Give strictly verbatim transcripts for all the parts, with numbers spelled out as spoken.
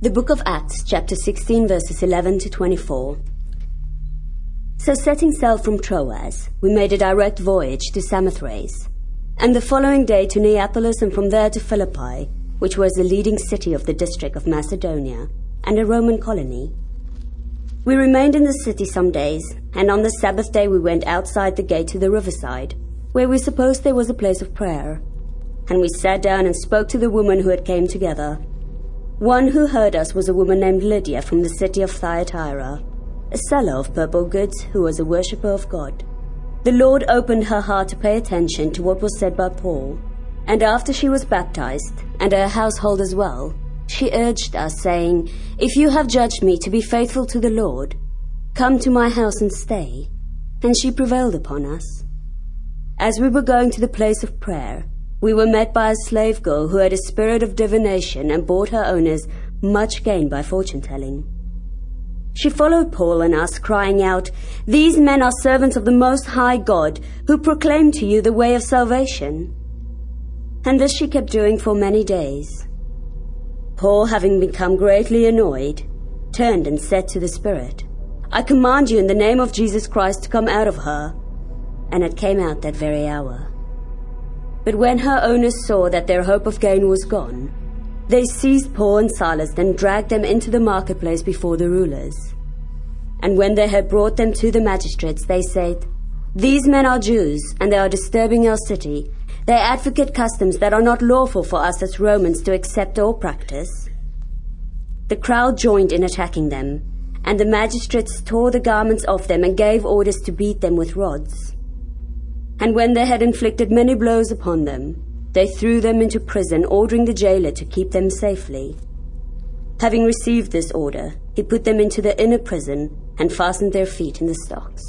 The book of Acts, chapter sixteen, verses eleven to twenty-four. So setting sail from Troas, we made a direct voyage to Samothrace, and the following day to Neapolis, and from there to Philippi, which was the leading city of the district of Macedonia, and a Roman colony. We remained in the city some days, and on the Sabbath day we went outside the gate to the riverside, where we supposed there was a place of prayer. And we sat down and spoke to the women who had came together. One who heard us was a woman named Lydia from the city of Thyatira, a seller of purple goods who was a worshipper of God. The Lord opened her heart to pay attention to what was said by Paul, and after she was baptized, and her household as well, she urged us, saying, "If you have judged me to be faithful to the Lord, come to my house and stay." And she prevailed upon us. As we were going to the place of prayer, we were met by a slave girl who had a spirit of divination and brought her owners much gain by fortune-telling. She followed Paul and us, crying out, "These men are servants of the Most High God, who proclaim to you the way of salvation." And this she kept doing for many days. Paul, having become greatly annoyed, turned and said to the spirit, "I command you in the name of Jesus Christ to come out of her." And it came out that very hour. But when her owners saw that their hope of gain was gone, they seized Paul and Silas and dragged them into the marketplace before the rulers. And when they had brought them to the magistrates, they said, "These men are Jews, and they are disturbing our city. They advocate customs that are not lawful for us as Romans to accept or practice." The crowd joined in attacking them, and the magistrates tore the garments off them and gave orders to beat them with rods. And when they had inflicted many blows upon them, they threw them into prison, ordering the jailer to keep them safely. Having received this order, he put them into the inner prison and fastened their feet in the stocks.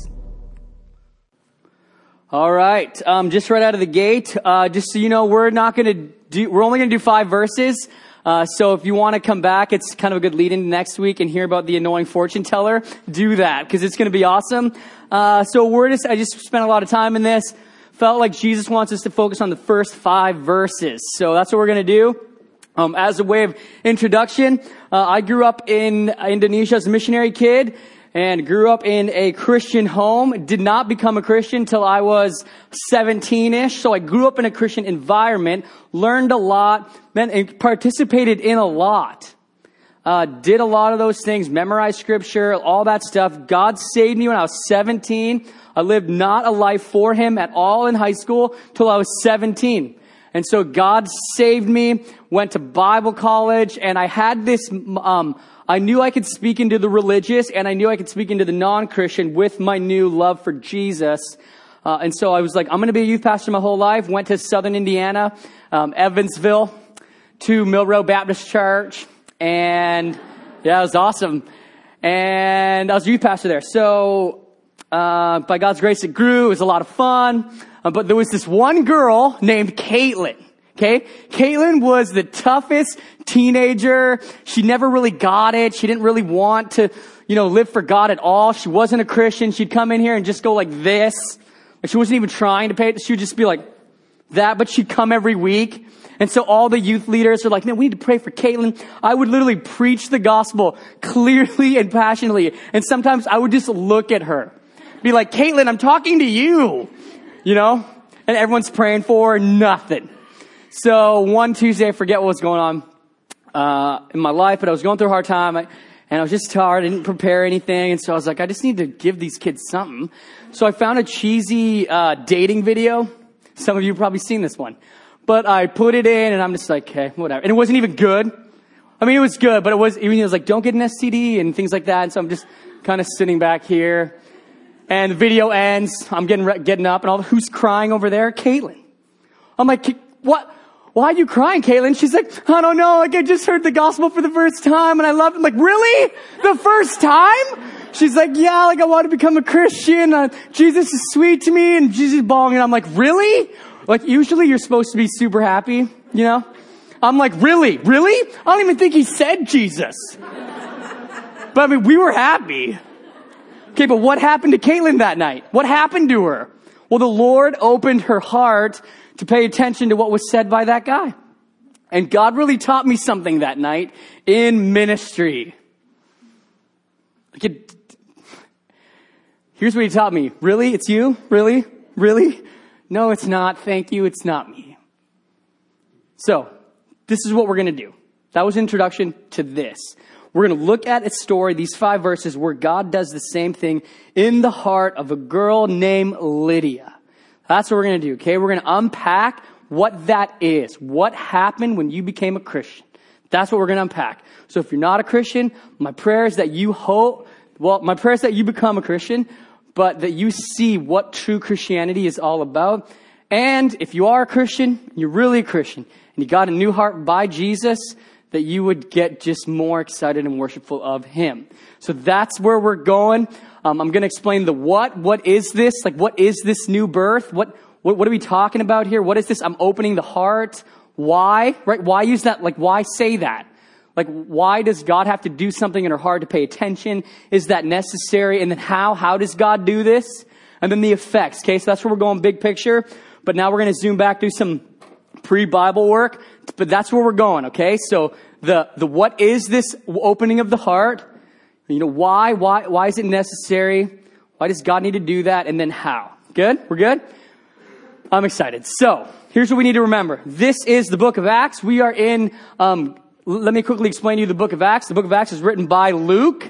All right, um, just right out of the gate, uh, just so you know, we're not going to do, we're only going to do five verses. Uh, so if you want to come back, it's kind of a good lead into next week and hear about the annoying fortune teller, do that, because it's going to be awesome. Uh, so we're just, I just spent a lot of time in this. Felt like Jesus wants us to focus on the first five verses. So that's what we're going to do. Um, as a way of introduction, uh, I grew up in Indonesia as a missionary kid and grew up in a Christian home. Did not become a Christian till I was seventeen-ish. So I grew up in a Christian environment, learned a lot, and participated in a lot. Uh, did a lot of those things, memorized scripture, all that stuff. God saved me when I was seventeen. I lived not a life for Him at all in high school till I was seventeen. And so God saved me, went to Bible college, and I had this, um, I knew I could speak into the religious, and I knew I could speak into the non-Christian with my new love for Jesus. Uh, and so I was like, I'm going to be a youth pastor my whole life. Went to Southern Indiana, um, Evansville, to Milrow Baptist Church. And yeah, it was awesome. And I was a youth pastor there. So, uh, by God's grace, it grew. It was a lot of fun. Uh, but there was this one girl named Caitlin. Okay. Caitlin was the toughest teenager. She never really got it. She didn't really want to, you know, live for God at all. She wasn't a Christian. She'd come in here and just go like this. Like she wasn't even trying to pay it. She would just be like that, but she'd come every week. And so all the youth leaders are like, "Man, we need to pray for Caitlin." I would literally preach the gospel clearly and passionately. And sometimes I would just look at her, be like, "Caitlin, I'm talking to you," you know, and everyone's praying for her, nothing. So one Tuesday, I forget what was going on, uh, in my life, but I was going through a hard time. I, and I was just tired. I didn't prepare anything. And so I was like, I just need to give these kids something. So I found a cheesy, uh, dating video. Some of you have probably seen this one. But I put it in and I'm just like, okay, whatever. And it wasn't even good. I mean, it was good, but it was, even it was like, don't get an S T D and things like that. And so I'm just kind of sitting back here and the video ends. I'm getting, getting up and all, who's crying over there? Caitlin. I'm like, what? Why are you crying, Caitlin? She's like, I don't know. Like I just heard the gospel for the first time and I loved it. I'm like, really? The first time? She's like, yeah, like I want to become a Christian. Uh, Jesus is sweet to me and Jesus is bawling. And I'm like, really? Like, usually you're supposed to be super happy, you know? I'm like, really? Really? I don't even think he said Jesus. But I mean, we were happy. Okay, but what happened to Caitlin that night? What happened to her? Well, the Lord opened her heart to pay attention to what was said by that guy. And God really taught me something that night in ministry. Like it, here's what he taught me. Really? It's you? Really? Really? No, it's not. Thank you. It's not me. So, this is what we're going to do. That was an introduction to this. We're going to look at a story, these five verses, where God does the same thing in the heart of a girl named Lydia. That's what we're going to do, okay? We're going to unpack what that is. What happened when you became a Christian. That's what we're going to unpack. So if you're not a Christian, my prayer is that you hope, well, my prayer is that you become a Christian, but that you see what true Christianity is all about. And if you are a Christian, you're really a Christian, and you got a new heart by Jesus, that you would get just more excited and worshipful of him. So that's where we're going. Um, I'm going to explain the what. What is this? Like, what is this new birth? What, what, what are we talking about here? What is this? I'm opening the heart. Why? Right? Why use that? Like, why say that? Like, why does God have to do something in our heart to pay attention? Is that necessary? And then how? How does God do this? And then the effects. Okay, so that's where we're going, big picture. But now we're going to zoom back, do some pre-Bible work. But that's where we're going, okay? So the the what is this opening of the heart? You know, why? Why why is it necessary? Why does God need to do that? And then how? Good? We're good? I'm excited. So, here's what we need to remember. This is the book of Acts. We are in, um, let me quickly explain to you the book of Acts. The book of Acts is written by Luke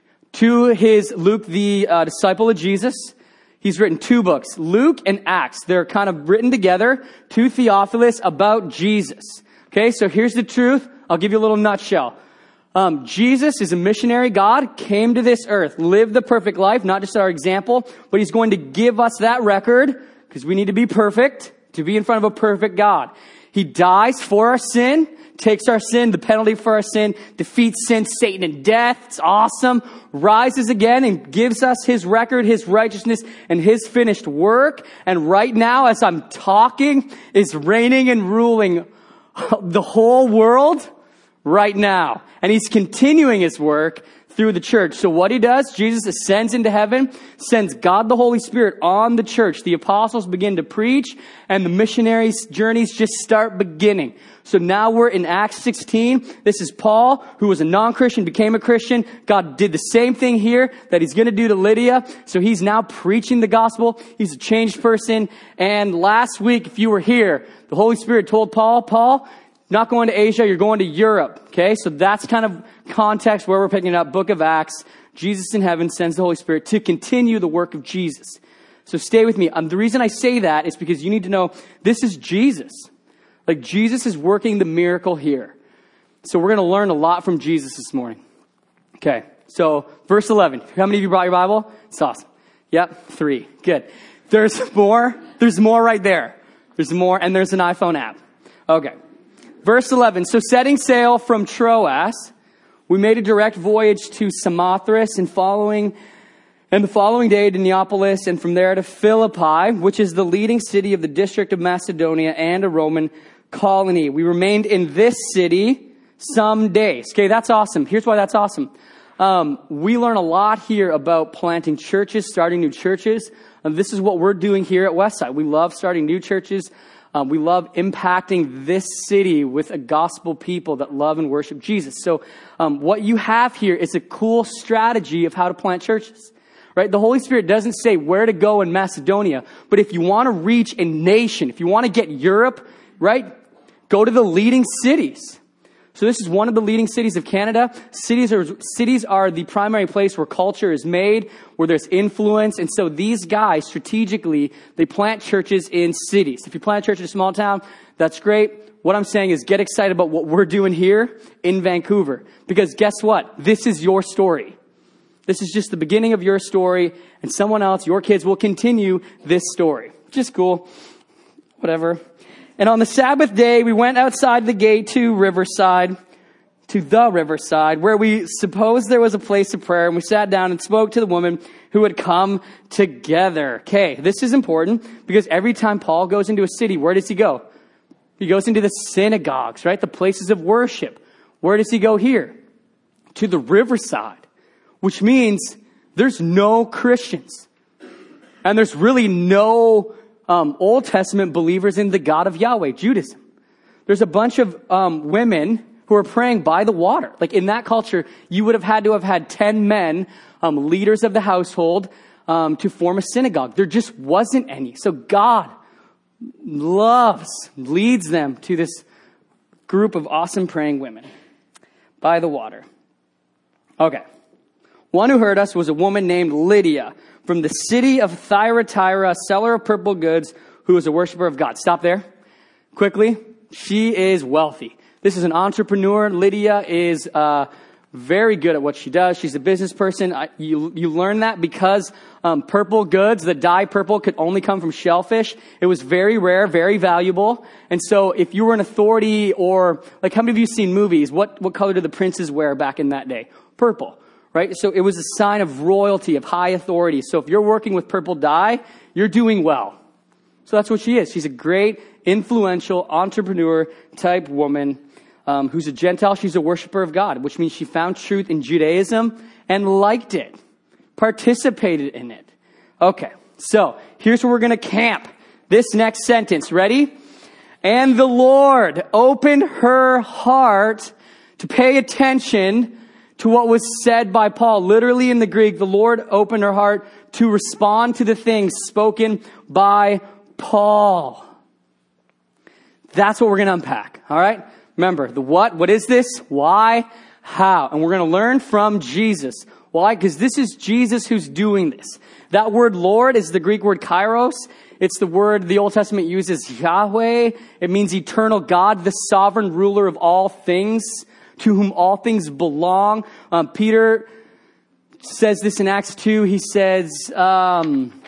to his, Luke, the uh, disciple of Jesus. He's written two books, Luke and Acts. They're kind of written together to Theophilus about Jesus. Okay, so here's the truth. I'll give you a little nutshell. Um, Jesus is a missionary God, came to this earth, lived the perfect life, not just our example, but he's going to give us that record because we need to be perfect to be in front of a perfect God. He dies for our sin, takes our sin, the penalty for our sin, defeats sin, Satan, and death. It's awesome. Rises again and gives us his record, his righteousness, and his finished work. And right now, as I'm talking, is reigning and ruling the whole world right now. And he's continuing his work through the church. So what he does, Jesus ascends into heaven, sends God the Holy Spirit on the church. The apostles begin to preach, and the missionaries' journeys just start beginning. So now we're in Acts sixteen. This is Paul, who was a non-Christian, became a Christian. God did the same thing here that he's going to do to Lydia. So he's now preaching the gospel. He's a changed person. And last week, if you were here, the Holy Spirit told Paul, Paul, not going to Asia, you're going to Europe. Okay, so that's kind of context where we're picking up. Book of Acts. Jesus in heaven sends the Holy Spirit to continue the work of Jesus. So stay with me. Um, the reason I say that is because you need to know this is Jesus. Like, Jesus is working the miracle here. So we're going to learn a lot from Jesus this morning. Okay, so verse eleven. How many of you brought your Bible? It's awesome. Yep, three. Good. There's more. There's more right there. There's more, and there's an iPhone app. Okay. Verse eleven. So setting sail from Troas, we made a direct voyage to Samothrace and following, and the following day to Neapolis, and from there to Philippi, which is the leading city of the district of Macedonia and a Roman colony. We remained in this city some days. Okay, that's awesome. Here's why that's awesome. Um, we learn a lot here about planting churches, starting new churches. And this is what we're doing here at Westside. We love starting new churches. Um, we love impacting this city with a gospel people that love and worship Jesus. So um, what you have here is a cool strategy of how to plant churches. Right? The Holy Spirit doesn't say where to go in Macedonia, but if you want to reach a nation, if you want to get Europe, right, go to the leading cities. So this is one of the leading cities of Canada. Cities are, cities are the primary place where culture is made, where there's influence. And so these guys, strategically, they plant churches in cities. If you plant a church in a small town, that's great. What I'm saying is get excited about what we're doing here in Vancouver. Because guess what? This is your story. This is just the beginning of your story, and someone else, your kids, will continue this story. Which is cool. Whatever. And on the Sabbath day, we went outside the gate to Riverside, to the Riverside, where we supposed there was a place of prayer, and we sat down and spoke to the woman who had come together. Okay, this is important, because every time Paul goes into a city, where does he go? He goes into the synagogues, right? The places of worship. Where does he go here? To the Riverside. Which means there's no Christians. And there's really no um, Old Testament believers in the God of Yahweh, Judaism. there's a bunch of um, women who are praying by the water. Like in that culture, you would have had to have had ten men, um, leaders of the household, um, to form a synagogue. There just wasn't any. So God loves, leads them to this group of awesome praying women by the water. Okay. One who heard us was a woman named Lydia from the city of Thyatira, a seller of purple goods, who was a worshiper of God. Stop there. Quickly. She is wealthy. This is an entrepreneur. Lydia is uh, very good at what she does. She's a business person. I, you, you learn that because um, purple goods, the dye purple, could only come from shellfish. It was very rare, very valuable. And so if you were an authority or, like, how many of you seen movies? What, what color did the princes wear back in that day? Purple, right? So it was a sign of royalty, of high authority. So if you're working with purple dye, you're doing well. So that's what she is. She's a great, influential, entrepreneur type woman. Um, who's a Gentile. She's a worshiper of God, which means she found truth in Judaism and liked it, participated in it. Okay, so here's where we're going to camp. This next sentence, ready? And the Lord opened her heart to pay attention to what was said by Paul. Literally in the Greek, the Lord opened her heart to respond to the things spoken by Paul. That's what we're going to unpack, all right? Remember, the what, what is this, why, how. And we're going to learn from Jesus. Why? Because this is Jesus who's doing this. That word Lord is the Greek word kairos. It's the word the Old Testament uses Yahweh. It means eternal God, the sovereign ruler of all things, to whom all things belong. Um, Peter says this in Acts two. He says, um...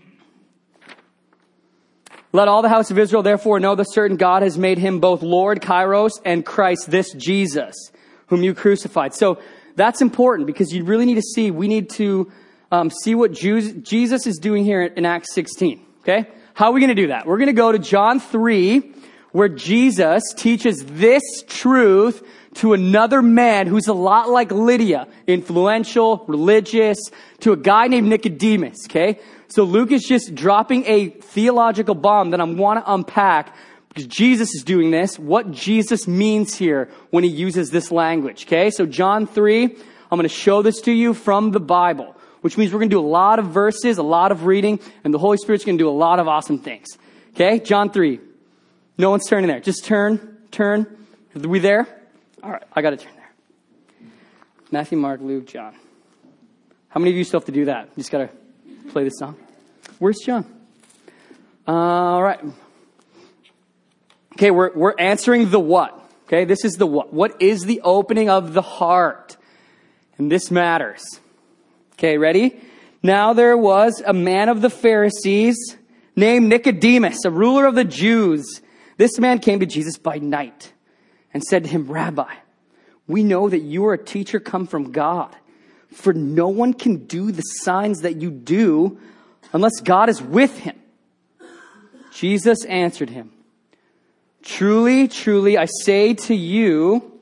let all the house of Israel therefore know that certain God has made him both Lord, Kairos, and Christ, this Jesus, whom you crucified. So that's important because you really need to see, we need to um, see what Jews, Jesus is doing here in Acts sixteen. Okay? How are we going to do that? We're going to go to John three, where Jesus teaches this truth to another man who's a lot like Lydia, influential, religious, to a guy named Nicodemus. Okay? So Luke is just dropping a theological bomb that I want to unpack because Jesus is doing this, what Jesus means here when he uses this language. Okay, so John three, I'm going to show this to you from the Bible, which means we're going to do a lot of verses, a lot of reading, and the Holy Spirit's going to do a lot of awesome things. Okay, John three. No one's turning there. Just turn, turn. Are we there? All right, I got to turn there. Matthew, Mark, Luke, John. How many of you still have to do that? You just got to play this song. Where's John? All right. Okay, we're we're answering the what. Okay, this is the what. What is the opening of the heart? And this matters. Okay, ready? Now there was a man of the Pharisees named Nicodemus, a ruler of the Jews. This man came to Jesus by night and said to him, Rabbi, we know that you are a teacher come from God. For no one can do the signs that you do unless God is with him. Jesus answered him, Truly, truly, I say to you,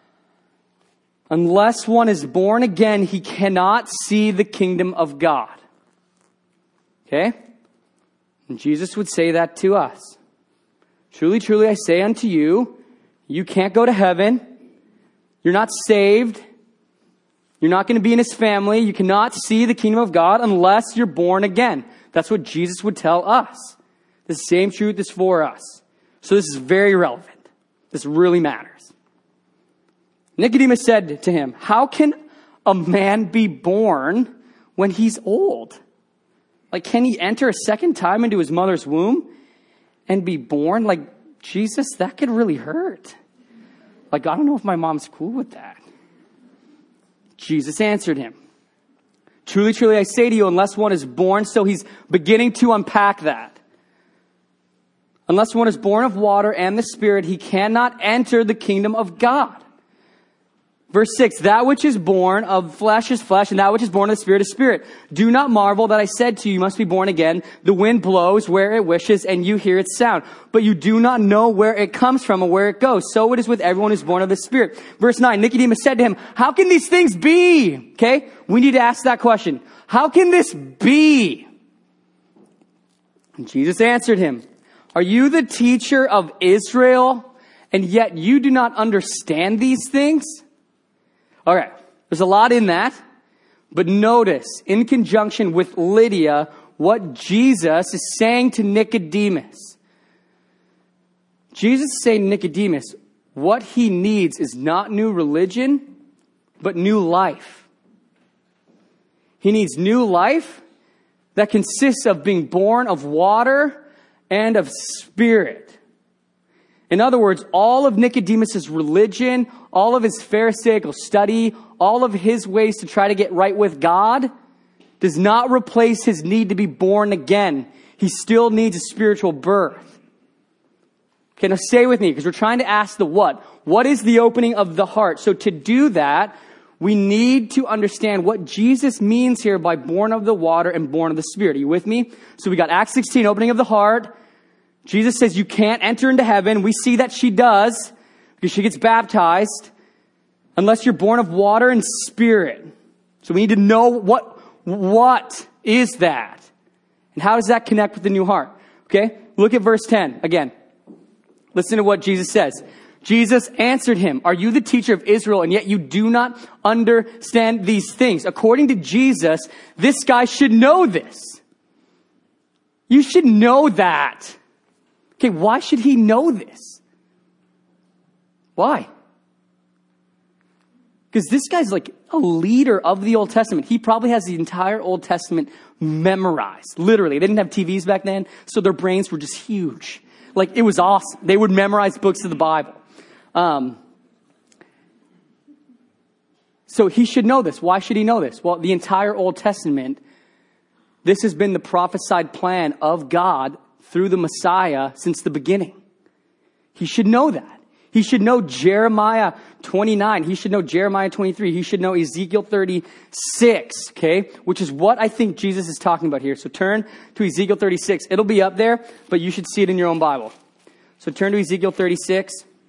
unless one is born again, he cannot see the kingdom of God. Okay? And Jesus would say that to us. Truly, truly, I say unto you, you can't go to heaven. You're not saved. You're not going to be in his family. You cannot see the kingdom of God unless you're born again. That's what Jesus would tell us. The same truth is for us. So this is very relevant. This really matters. Nicodemus said to him, how can a man be born when he's old? Like, can he enter a second time into his mother's womb and be born? Like, Jesus, that could really hurt. Like, I don't know if my mom's cool with that. Jesus answered him, Truly, truly, I say to you, unless one is born, so he's beginning to unpack that. Unless one is born of water and the Spirit, he cannot enter the kingdom of God. Verse six, that which is born of flesh is flesh, and that which is born of the Spirit is spirit. Do not marvel that I said to you, you must be born again. The wind blows where it wishes, and you hear its sound. But you do not know where it comes from or where it goes. So it is with everyone who's born of the Spirit. Verse nine, Nicodemus said to him, how can these things be? Okay, we need to ask that question. How can this be? And Jesus answered him, are you the teacher of Israel and yet you do not understand these things? All right, there's a lot in that, but notice, in conjunction with Lydia, what Jesus is saying to Nicodemus. Jesus is saying to Nicodemus, what he needs is not new religion, but new life. He needs new life that consists of being born of water and of spirit. In other words, all of Nicodemus's religion, all of his Pharisaical study, all of his ways to try to get right with God does not replace his need to be born again. He still needs a spiritual birth. Okay, now stay with me because we're trying to ask the what. What is the opening of the heart? So to do that, we need to understand what Jesus means here by born of the water and born of the Spirit. Are you with me? So we got Acts sixteen, opening of the heart. Jesus says you can't enter into heaven. We see that she does because she gets baptized unless you're born of water and Spirit. So we need to know what, what is that? And how does that connect with the new heart? Okay, look at verse ten again. Listen to what Jesus says. Jesus answered him, are you the teacher of Israel, and yet you do not understand these things? According to Jesus, this guy should know this. You should know that. Okay, why should he know this? Why? Because this guy's like a leader of the Old Testament. He probably has the entire Old Testament memorized. Literally. They didn't have T Vs back then, so their brains were just huge. Like, it was awesome. They would memorize books of the Bible. Um, so he should know this. Why should he know this? Well, the entire Old Testament, this has been the prophesied plan of God through the Messiah since the beginning. He should know that. He should know Jeremiah twenty-nine. He should know Jeremiah twenty-three. He should know Ezekiel thirty-six, okay? Which is what I think Jesus is talking about here. So turn to Ezekiel thirty-six. It'll be up there, but you should see it in your own Bible. So turn to Ezekiel thirty-six.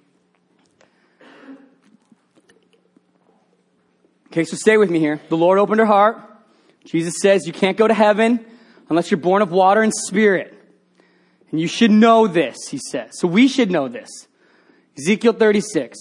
Okay, so stay with me here. The Lord opened her heart. Jesus says you can't go to heaven unless you're born of water and Spirit. And you should know this, he says. So we should know this. Ezekiel thirty-six.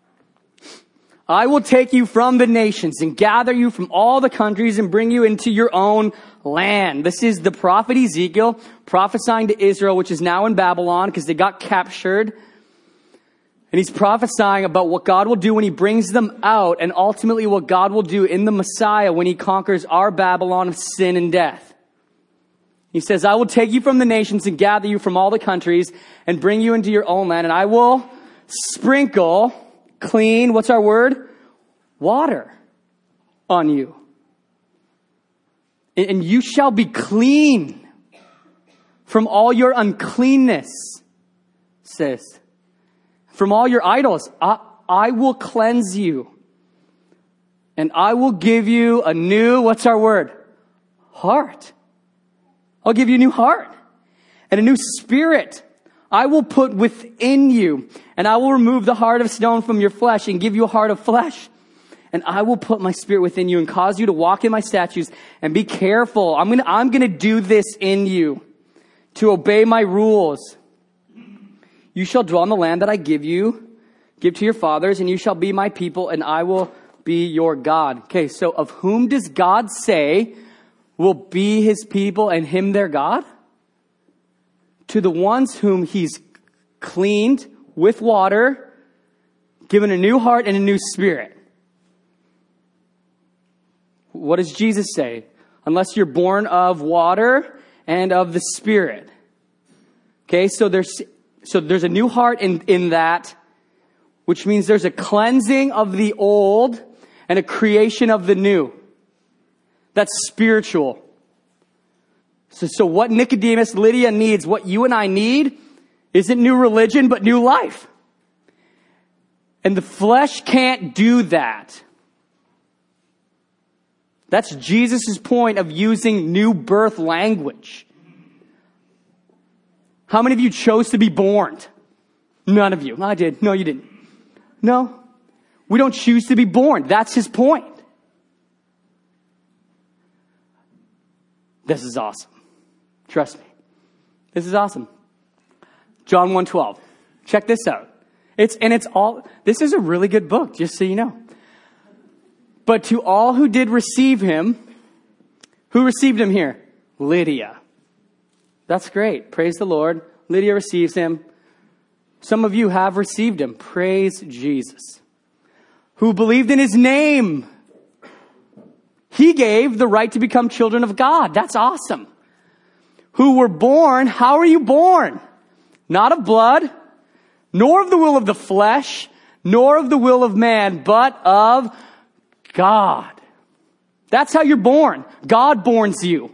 I will take you from the nations and gather you from all the countries and bring you into your own land. This is the prophet Ezekiel prophesying to Israel, which is now in Babylon because they got captured. And he's prophesying about what God will do when he brings them out, and ultimately what God will do in the Messiah when he conquers our Babylon of sin and death. He says, I will take you from the nations and gather you from all the countries and bring you into your own land, and I will sprinkle clean, what's our word? Water on you. And you shall be clean from all your uncleanness, says. From all your idols, I, I will cleanse you. And I will give you a new, what's our word? Heart. I'll give you a new heart. And a new spirit I will put within you. And I will remove the heart of stone from your flesh and give you a heart of flesh. And I will put my spirit within you and cause you to walk in my statutes and be careful. I'm going to, I'm going to do this in you to obey my rules. You shall dwell in the land that I give you, give to your fathers, and you shall be my people, and I will be your God. Okay, so of whom does God say will be his people and him their God? To the ones whom he's cleaned with water, given a new heart and a new spirit. What does Jesus say? Unless you're born of water and of the Spirit. Okay, so there's so there's a new heart in, in that, which means there's a cleansing of the old and a creation of the new. That's spiritual. So, so what Nicodemus, Lydia needs, what you and I need, isn't new religion, but new life. And the flesh can't do that. That's Jesus' point of using new birth language. How many of you chose to be born? None of you. I did. No, you didn't. No. We don't choose to be born. That's his point. This is awesome. Trust me. This is awesome. John one twelve. Check this out. It's, and it's all, this is a really good book, just so you know. But to all who did receive him, who received him here? Lydia. That's great. Praise the Lord. Lydia receives him. Some of you have received him. Praise Jesus. Who believed in his name. He gave the right to become children of God. That's awesome. Who were born, how are you born? Not of blood, nor of the will of the flesh, nor of the will of man, but of God. That's how you're born. God borns you.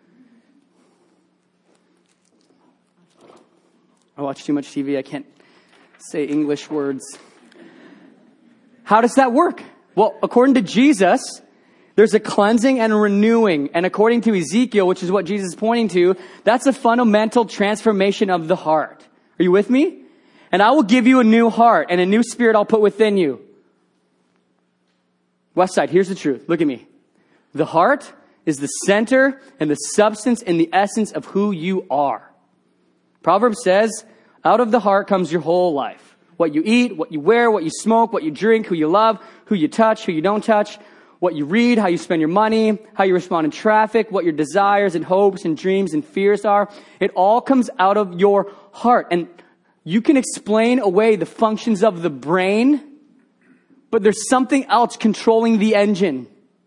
I watch too much T V. I can't say English words. How does that work? Well, according to Jesus, there's a cleansing and a renewing. And according to Ezekiel, which is what Jesus is pointing to, that's a fundamental transformation of the heart. Are you with me? And I will give you a new heart and a new spirit I'll put within you. Westside, here's the truth. Look at me. The heart is the center and the substance and the essence of who you are. Proverbs says, out of the heart comes your whole life. What you eat, what you wear, what you smoke, what you drink, who you love, who you touch, who you don't touch, what you read, how you spend your money, how you respond in traffic, what your desires and hopes and dreams and fears are. It all comes out of your heart. And you can explain away the functions of the brain, but there's something else controlling the engine.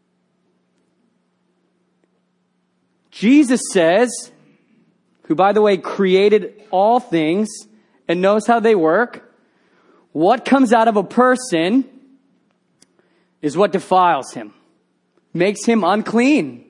Jesus says, who, by the way, created all things and knows how they work, what comes out of a person is what defiles him, makes him unclean.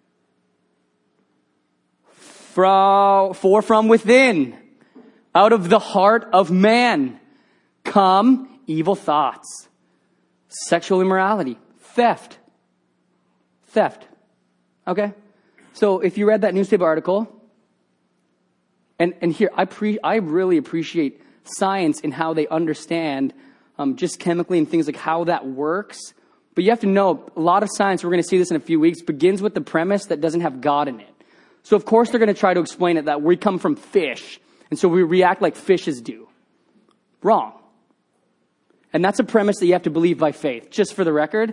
For, for from within, out of the heart of man, come evil thoughts, sexual immorality, theft. Theft. Okay? So if you read that newspaper article, and, and here, I pre, I really appreciate science and how they understand um, just chemically and things like how that works. But you have to know, a lot of science, we're going to see this in a few weeks, begins with the premise that doesn't have God in it. So of course they're going to try to explain it that we come from fish, and so we react like fishes do. Wrong. And that's a premise that you have to believe by faith. Just for the record,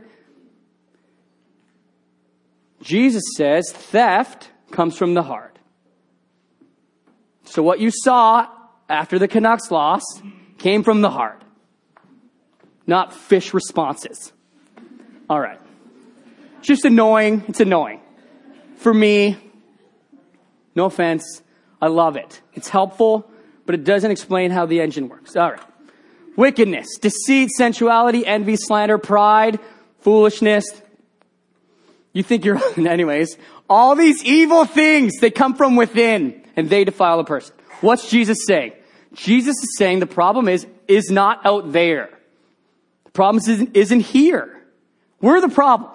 Jesus says theft comes from the heart. So what you saw after the Canucks loss came from the heart, not fish responses. All right. It's just annoying. It's annoying. For me, no offense, I love it. It's helpful, but it doesn't explain how the engine works. All right. Wickedness, deceit, sensuality, envy, slander, pride, foolishness. You think you're, anyways, all these evil things, they come from within and they defile a person. What's Jesus saying? Jesus is saying the problem is, is not out there. The problem isn't, isn't here. We're the problem.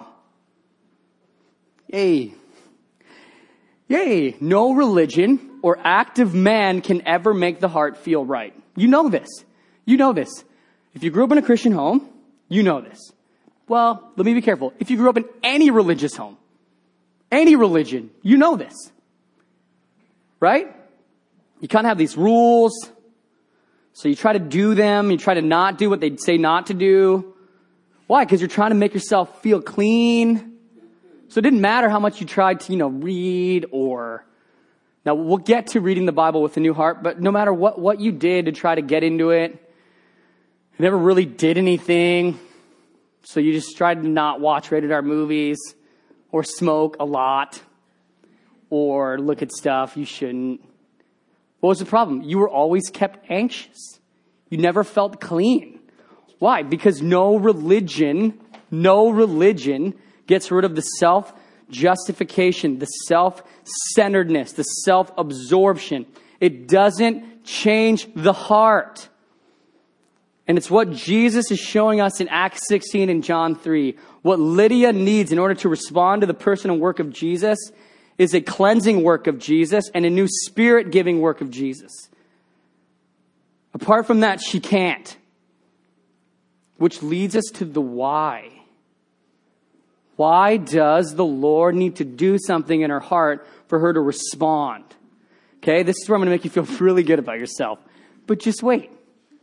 Yay. Yay. No religion or act of man can ever make the heart feel right. You know this. You know this. If you grew up in a Christian home, you know this. Well, let me be careful. If you grew up in any religious home, any religion, you know this. Right? You kind of have these rules. So you try to do them. You try to not do what they say not to do. Why? Because you're trying to make yourself feel clean. So it didn't matter how much you tried to, you know, read or... Now, we'll get to reading the Bible with a new heart, but no matter what, what you did to try to get into it, you never really did anything. So you just tried to not watch rated R movies or smoke a lot or look at stuff you shouldn't. What was the problem? You were always kept anxious. You never felt clean. Why? Because no religion, no religion gets rid of the self-justification, the self-centeredness, the self-absorption. It doesn't change the heart. And it's what Jesus is showing us in Acts sixteen and John three. What Lydia needs in order to respond to the person and work of Jesus is a cleansing work of Jesus and a new spirit-giving work of Jesus. Apart from that, she can't. Which leads us to the why. Why does the Lord need to do something in her heart for her to respond? Okay, this is where I'm going to make you feel really good about yourself. But just wait.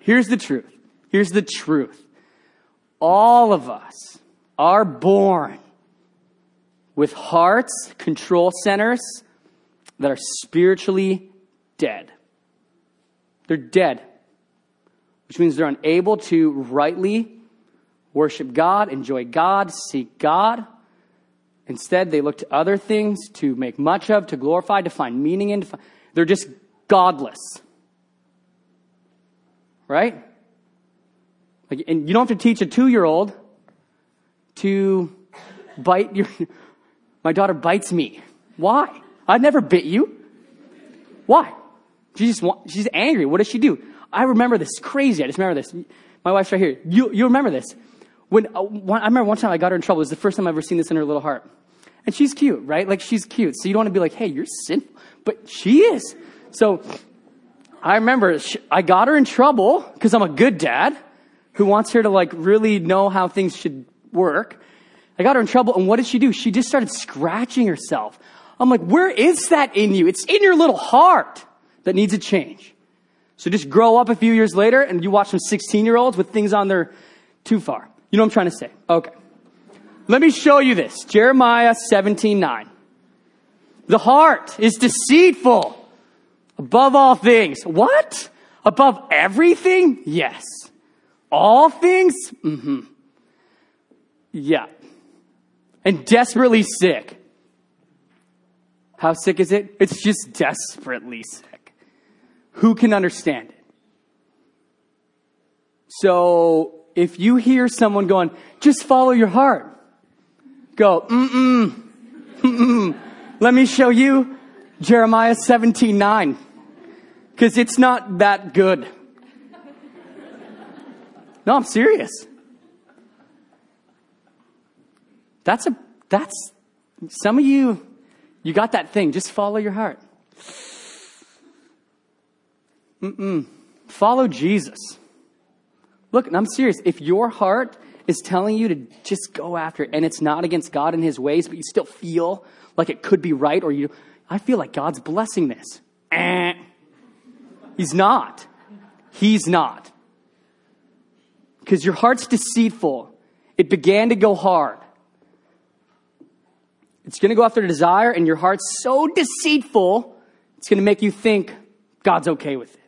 Here's the truth. Here's the truth. All of us are born with hearts, control centers that are spiritually dead. They're dead, which means they're unable to rightly worship God, enjoy God, seek God. Instead, they look to other things to make much of, to glorify, to find meaning in. Find, they're just godless. Right? Like, and you don't have to teach a two-year-old to bite your... My daughter bites me. Why? I never bit you. Why? She just want, she's angry. What does she do? I remember this. Crazy. I just remember this. My wife's right here. You you remember this. When uh, one, I remember one time I got her in trouble. It was the first time I've ever seen this in her little heart. And she's cute, right? Like, she's cute. So you don't want to be like, hey, you're sinful. But she is. So I remember she, I got her in trouble because I'm a good dad who wants her to, like, really know how things should work. I got her in trouble, and what did she do? She just started scratching herself. I'm like, where is that in you? It's in your little heart that needs a change. So just grow up a few years later, and you watch some sixteen-year-olds with things on their too far. You know what I'm trying to say? Okay. Let me show you this. Jeremiah seventeen nine. The heart is deceitful above all things. What? Above everything? Yes. All things? Mm-hmm. Yeah. And desperately sick. How sick is it? It's just desperately sick. Who can understand it? So if you hear someone going, just follow your heart, go, mm-mm, mm-mm. Let me show you Jeremiah seventeen nine. Because it's not that good. No, I'm serious. That's a, that's, some of you, you got that thing. Just follow your heart. Mm-mm. Follow Jesus. Look, and I'm serious. If your heart is telling you to just go after it, and it's not against God and his ways, but you still feel like it could be right, or you, I feel like God's blessing this. Eh. He's not. He's not. Because your heart's deceitful. It began to go hard. It's going to go after the desire, and your heart's so deceitful, it's going to make you think God's okay with it.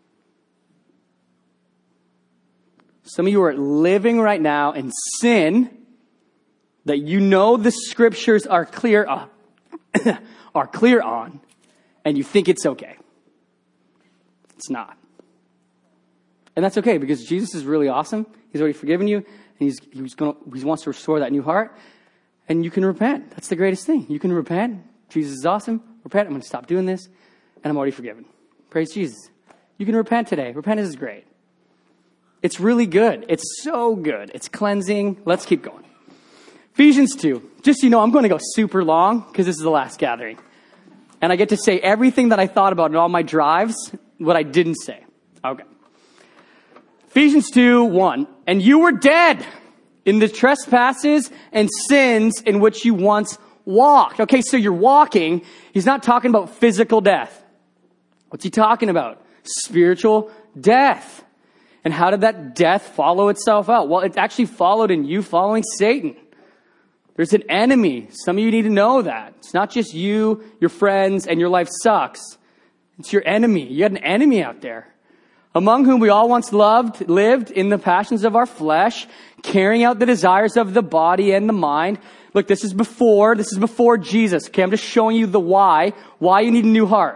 Some of you are living right now in sin that you know the scriptures are clear on, are clear on, and you think it's okay. It's not. And that's okay, because Jesus is really awesome. He's already forgiven you, and he's, he's gonna, he wants to restore that new heart. And you can repent. That's the greatest thing. You can repent. Jesus is awesome. Repent. I'm going to stop doing this, and I'm already forgiven. Praise Jesus. You can repent today. Repentance is great. It's really good. It's so good. It's cleansing. Let's keep going. Ephesians two. Just so you know, I'm going to go super long because this is the last gathering. And I get to say everything that I thought about in all my drives, what I didn't say. Okay. Ephesians two one. And you were dead in the trespasses and sins in which you once walked. Okay, so you're walking. He's not talking about physical death. What's he talking about? Spiritual death. And how did that death follow itself out? Well, it actually followed in you following Satan. There's an enemy. Some of you need to know that. It's not just you, your friends, and your life sucks. It's your enemy. You got an enemy out there. Among whom we all once loved, lived in the passions of our flesh, carrying out the desires of the body and the mind. Look, this is before, this is before Jesus. Okay, I'm just showing you the why, why you need a new heart.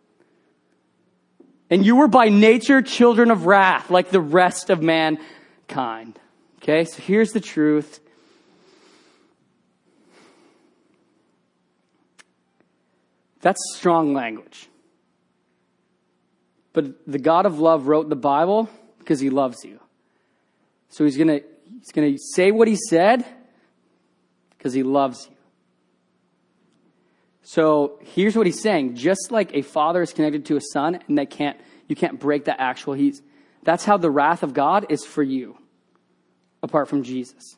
And you were by nature children of wrath, like the rest of mankind. Okay, so here's the truth. That's strong language. But the God of love wrote the Bible because he loves you. So he's going to he's going to say what he said because he loves you. So here's what he's saying. Just like a father is connected to a son and they can't you can't break that actual he's that's how the wrath of God is for you apart from Jesus.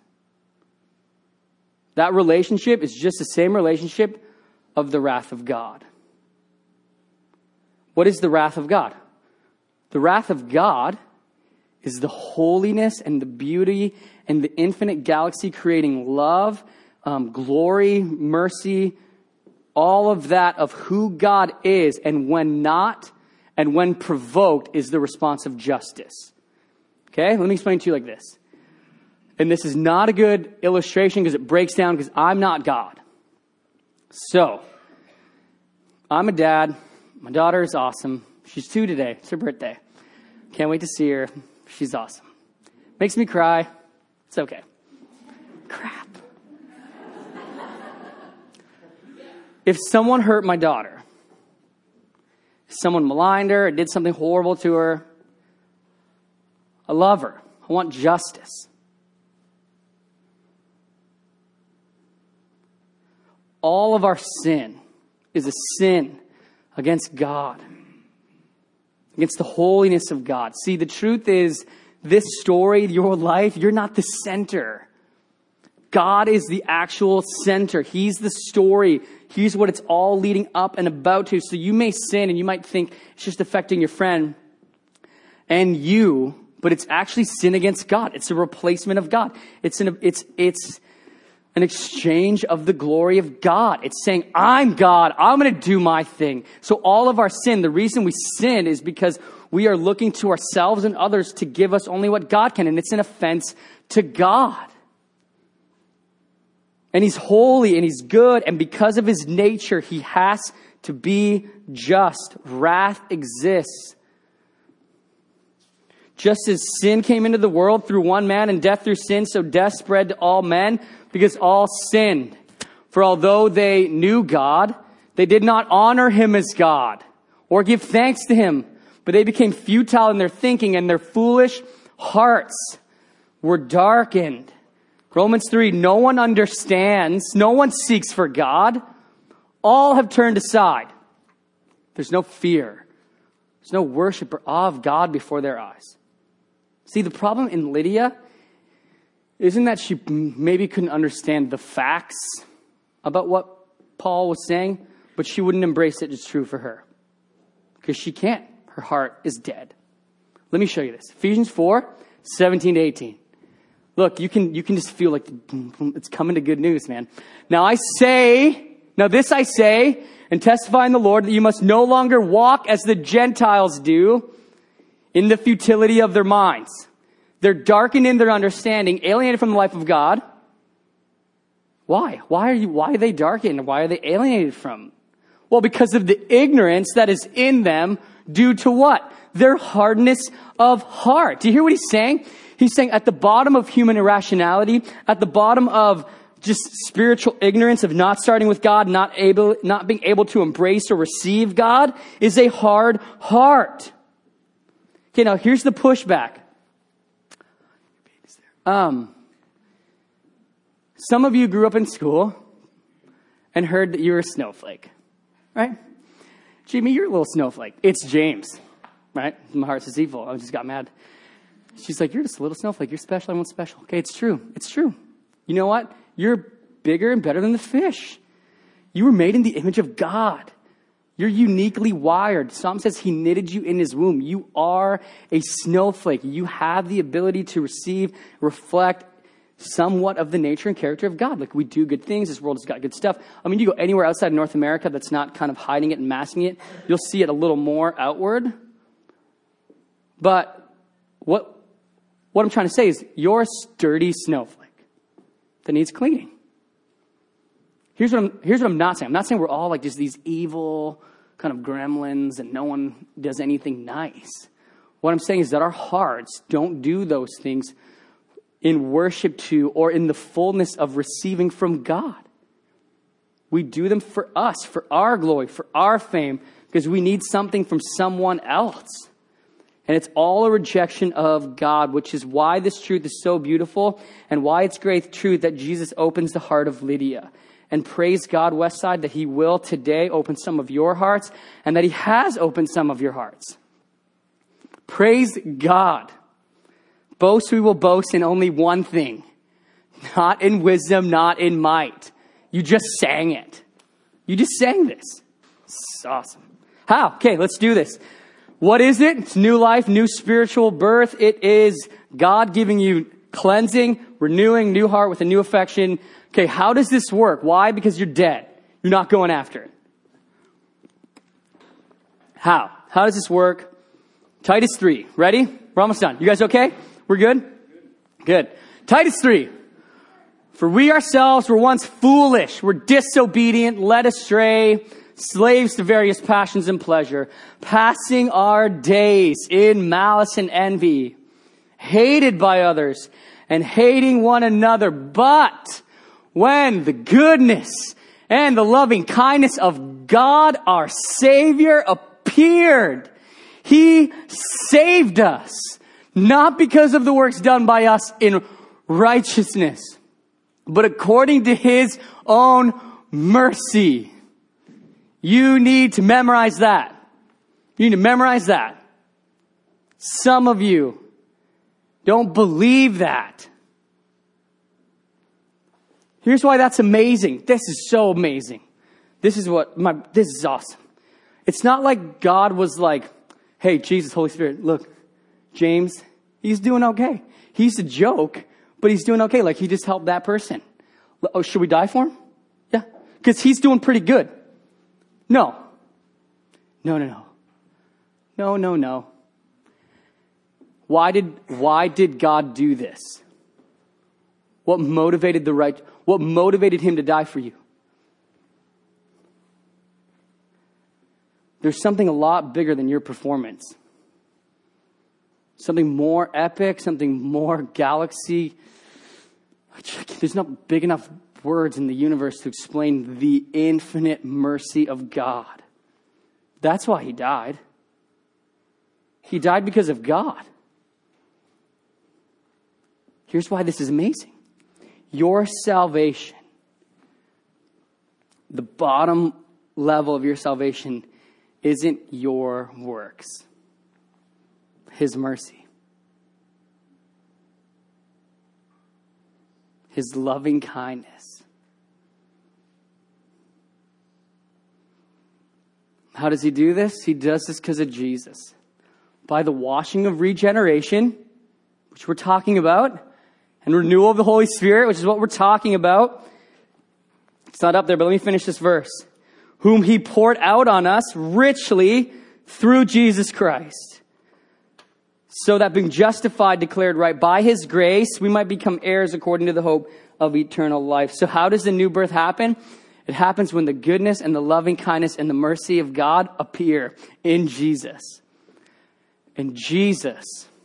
That relationship is just the same relationship of the wrath of God. What is the wrath of God? The wrath of God is the holiness and the beauty and the infinite galaxy creating love, um, glory, mercy, all of that of who God is, and when not, and when provoked, is the response of justice. Okay, let me explain to you like this. And this is not a good illustration because it breaks down because I'm not God. So, I'm a dad. My daughter is awesome. She's two today. It's her birthday. Can't wait to see her. She's awesome. Makes me cry. It's okay. Crap. If someone hurt my daughter, if someone maligned her or did something horrible to her, I love her. I want justice. All of our sin is a sin against God, against the holiness of God. See, the truth is, this story, your life, you're not the center. God is the actual center. He's the story. He's what it's all leading up and about to. So you may sin and you might think it's just affecting your friend and you, but it's actually sin against God. It's a replacement of God. It's an, it's, it's an exchange of the glory of God. It's saying, I'm God. I'm going to do my thing. So all of our sin, the reason we sin is because we are looking to ourselves and others to give us only what God can. And it's an offense to God. And he's holy and he's good. And because of his nature, he has to be just. Wrath exists. Just as sin came into the world through one man and death through sin, so death spread to all men because all sinned. For although they knew God, they did not honor him as God or give thanks to him, but they became futile in their thinking and their foolish hearts were darkened. Romans three, no one understands, no one seeks for God. All have turned aside. There's no fear. There's no worship or awe of God before their eyes. See, the problem in Lydia isn't that she maybe couldn't understand the facts about what Paul was saying, but she wouldn't embrace it as true for her. Because she can't. Her heart is dead. Let me show you this. Ephesians four, seventeen to eighteen. Look, you can, you can just feel like it's coming to good news, man. Now I say, now this I say, and testify in the Lord that you must no longer walk as the Gentiles do in the futility of their minds. They're darkened in their understanding, alienated from the life of God. Why? Why are you, why are they darkened? Why are they alienated from? Well, because of the ignorance that is in them due to what? Their hardness of heart. Do you hear what he's saying? He's saying at the bottom of human irrationality, at the bottom of just spiritual ignorance of not starting with God, not able, not being able to embrace or receive God, is a hard heart. Okay, now here's the pushback. Um, some of you grew up in school and heard that you were a snowflake, right? Jamie, you're a little snowflake. It's James, right? My heart's deceitful. I just got mad. She's like, you're just a little snowflake. You're special. I'm not special. Okay, it's true. It's true. You know what? You're bigger and better than the fish. You were made in the image of God. You're uniquely wired. Psalm says he knitted you in his womb. You are a snowflake. You have the ability to receive, reflect somewhat of the nature and character of God. Like, we do good things. This world has got good stuff. I mean, you go anywhere outside of North America that's not kind of hiding it and masking it, you'll see it a little more outward. But what what I'm trying to say is you're a sturdy snowflake that needs cleaning. Here's what I'm, here's what I'm not saying. I'm not saying we're all like just these evil kind of gremlins and no one does anything nice. What I'm saying is that our hearts don't do those things in worship to or in the fullness of receiving from God. We do them for us, for our glory, for our fame, because we need something from someone else. And it's all a rejection of God, which is why this truth is so beautiful and why it's great truth that Jesus opens the heart of Lydia. And praise God, Westside, that he will today open some of your hearts and that he has opened some of your hearts. Praise God. Boast we will boast in only one thing. Not in wisdom, not in might. You just sang it. You just sang this. It's awesome. How? Okay, let's do this. What is it? It's new life, new spiritual birth. It is God giving you cleansing, renewing, new heart with a new affection. Okay, how does this work? Why? Because you're dead. You're not going after it. How? How does this work? Titus three. Ready? We're almost done. You guys okay? We're good? Good. Titus three. For we ourselves were once foolish, were disobedient, led astray, slaves to various passions and pleasure, passing our days in malice and envy, hated by others, and hating one another. But when the goodness and the loving kindness of God, our Savior, appeared, He saved us, not because of the works done by us in righteousness, but according to His own mercy. You need to memorize that. You need to memorize that. Some of you don't believe that. Here's why that's amazing. This is so amazing. This is what my, this is awesome. It's not like God was like, hey, Jesus, Holy Spirit, look, James, he's doing okay. He's a joke, but he's doing okay. Like he just helped that person. Oh, should we die for him? Yeah. Because he's doing pretty good. No. No, no, no. No, no, no. Why did, why did God do this? What motivated the right, what motivated him to die for you? There's something a lot bigger than your performance. Something more epic, something more galaxy. There's not big enough words in the universe to explain the infinite mercy of God. That's why he died. He died because of God. Here's why this is amazing. Your salvation, the bottom level of your salvation, isn't your works. His mercy. His loving kindness. How does he do this? He does this because of Jesus. By the washing of regeneration, which we're talking about, and renewal of the Holy Spirit, which is what we're talking about. It's not up there, but let me finish this verse. Whom he poured out on us richly through Jesus Christ, so that being justified, declared right by his grace, we might become heirs according to the hope of eternal life. So how does the new birth happen? It happens when the goodness and the loving kindness and the mercy of God appear in Jesus. And Jesus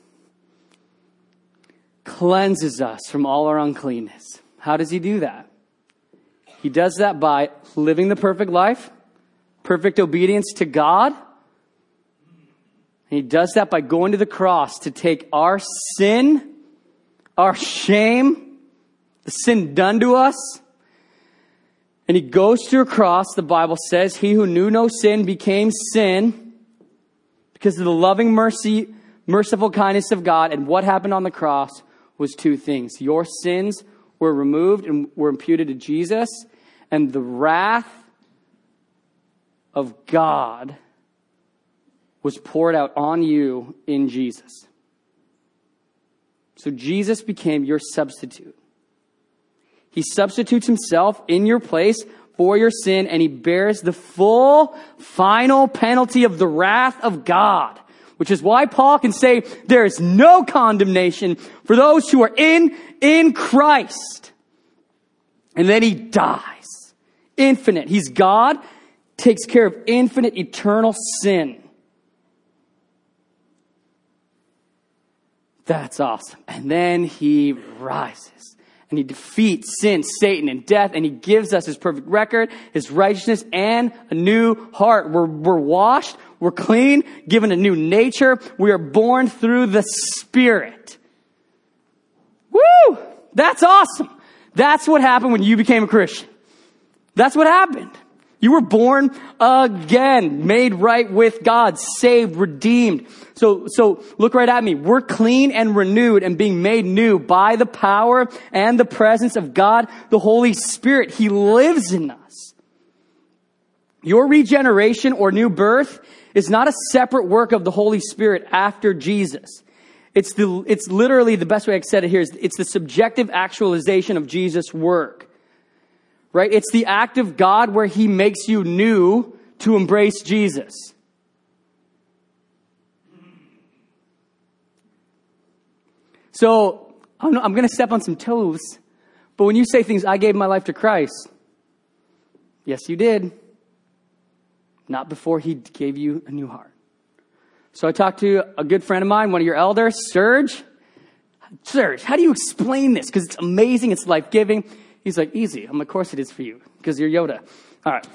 cleanses us from all our uncleanness. How does he do that? He does that by living the perfect life, perfect obedience to God. And he does that by going to the cross to take our sin, our shame, the sin done to us. And he goes to a cross, the Bible says, he who knew no sin became sin because of the loving mercy, merciful kindness of God. And what happened on the cross was two things. Your sins were removed and were imputed to Jesus, and the wrath of God was poured out on you in Jesus. So Jesus became your substitute. He substitutes himself in your place for your sin, and he bears the full, final penalty of the wrath of God. Which is why Paul can say there is no condemnation for those who are in, in Christ. And then he dies. Infinite. He's God, takes care of infinite, eternal sin. That's awesome. And then he rises. And he defeats sin, Satan, and death. And he gives us his perfect record, his righteousness, and a new heart. We're, we're washed. We're clean, given a new nature. We are born through the Spirit. Woo! That's awesome. That's what happened when you became a Christian. That's what happened. You were born again, made right with God, saved, redeemed. So, so look right at me. We're clean and renewed and being made new by the power and the presence of God, the Holy Spirit. He lives in us. Your regeneration or new birth is not a separate work of the Holy Spirit after Jesus. It's the, it's literally, the best way I said it here is it's the subjective actualization of Jesus' work. Right? It's the act of God where he makes you new to embrace Jesus. So, I'm, I'm going to step on some toes, but when you say things, I gave my life to Christ. Yes, you did. Not before he gave you a new heart. So I talked to a good friend of mine, one of your elders, Serge. Serge, how do you explain this? Because it's amazing, it's life-giving. He's like, easy. I'm like, of course it is for you, because you're Yoda. All right.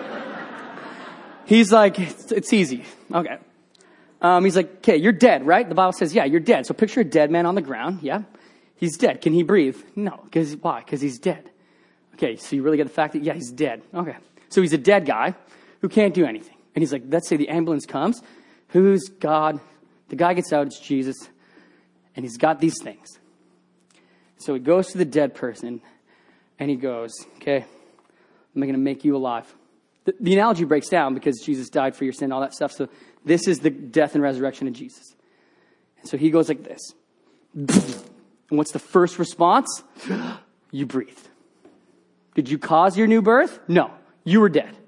He's like, it's, it's easy. Okay. Um, he's like, okay, you're dead, right? The Bible says, yeah, you're dead. So picture a dead man on the ground. Yeah. He's dead. Can he breathe? No. Because why? Because he's dead. Okay. So you really get the fact that, yeah, he's dead. Okay. So he's a dead guy who can't do anything. And he's like, let's say the ambulance comes. Who's God? The guy gets out. It's Jesus. And he's got these things. So he goes to the dead person and he goes, okay, I'm going to make you alive. The, the analogy breaks down because Jesus died for your sin, all that stuff. So this is the death and resurrection of Jesus. And so he goes like this. And what's the first response? You breathed. Did you cause your new birth? No. You were dead.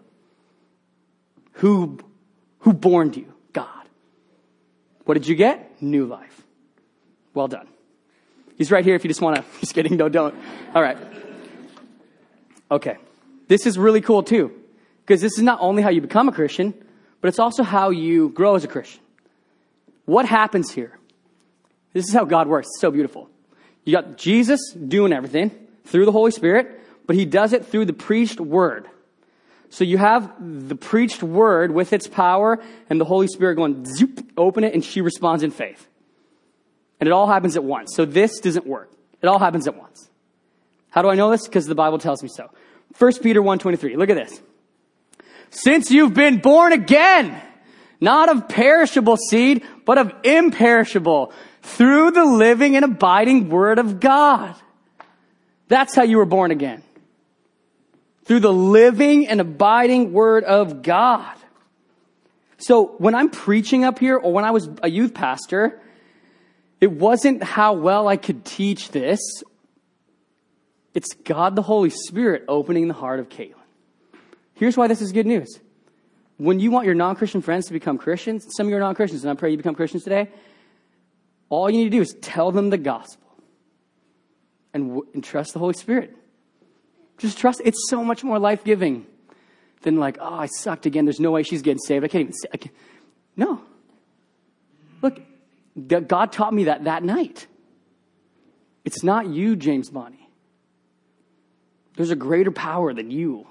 Who, who borned you? God. What did you get? New life. Well done. He's right here if you just want to. Just kidding. No, don't. All right. Okay. This is really cool too. Because this is not only how you become a Christian, but it's also how you grow as a Christian. What happens here? This is how God works. It's so beautiful. You got Jesus doing everything through the Holy Spirit, but he does it through the preached word. So you have the preached word with its power and the Holy Spirit going, zoop, open it, and she responds in faith. And it all happens at once. So this doesn't work. It all happens at once. How do I know this? Because the Bible tells me so. First Peter one twenty-three. Look at this. Since you've been born again, not of perishable seed, but of imperishable, through the living and abiding word of God. That's how you were born again. Through the living and abiding word of God. So when I'm preaching up here, or when I was a youth pastor, it wasn't how well I could teach this. It's God the Holy Spirit opening the heart of Caitlin. Here's why this is good news. When you want your non-Christian friends to become Christians, some of you are non-Christians, and I pray you become Christians today, all you need to do is tell them the gospel and, and trust the Holy Spirit. Just trust. It's so much more life-giving than like, oh, I sucked again. There's no way she's getting saved. I can't even say. I can't. No. Look, God taught me that that night. It's not you, James Bonnie. There's a greater power than you.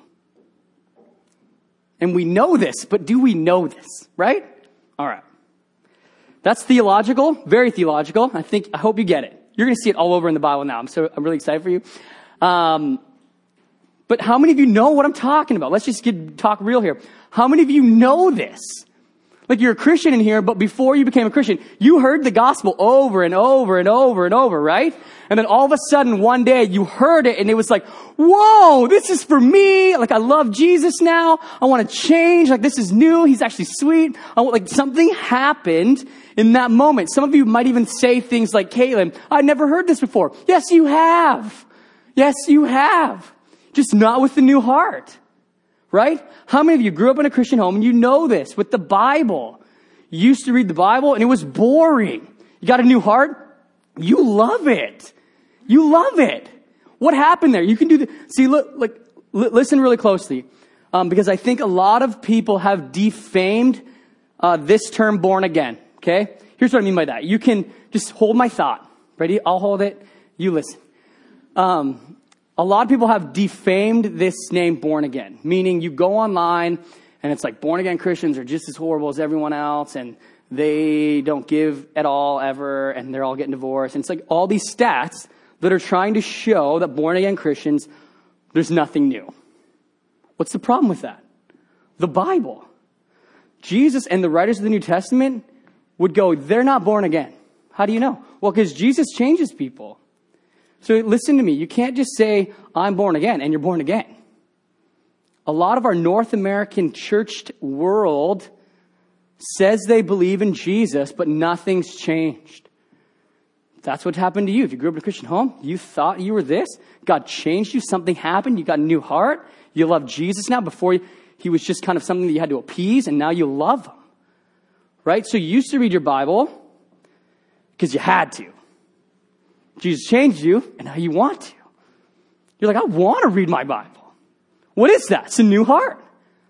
And we know this, but do we know this, right? All right. That's theological, very theological. I think, I hope you get it. You're going to see it all over in the Bible now. I'm so, I'm really excited for you. Um, but how many of you know what I'm talking about? Let's just get, talk real here. How many of you know this? Like you're a Christian in here, but before you became a Christian, you heard the gospel over and over and over and over, right? And then all of a sudden one day you heard it and it was like, whoa, this is for me. Like I love Jesus now. I want to change. Like this is new. He's actually sweet. I want, like something happened in that moment. Some of you might even say things like, Caitlin, I never heard this before. Yes, you have. Yes, you have. Just not with the new heart. Right? How many of you grew up in a Christian home and you know this with the Bible? You used to read the Bible and it was boring. You got a new heart? You love it. You love it. What happened there? You can do the, see, look, like, l- listen really closely. Um, because I think a lot of people have defamed, uh, this term born again. Okay? Here's what I mean by that. You can just hold my thought. Ready? I'll hold it. You listen. Um, A lot of people have defamed this name born again, meaning you go online and it's like born again Christians are just as horrible as everyone else and they don't give at all ever and they're all getting divorced. And it's like all these stats that are trying to show that born again Christians, there's nothing new. What's the problem with that? The Bible. Jesus and the writers of the New Testament would go, they're not born again. How do you know? Well, because Jesus changes people. So listen to me. You can't just say, I'm born again, and you're born again. a lot of our North American church world says they believe in Jesus, but nothing's changed. That's what happened to you. If you grew up in a Christian home, you thought you were this. God changed you. Something happened. You got a new heart. You love Jesus now. Before, he was just kind of something that you had to appease, and now you love him. Right? So you used to read your Bible because you had to. Jesus changed you, and now you want to. You're like, I want to read my Bible. What is that? It's a new heart.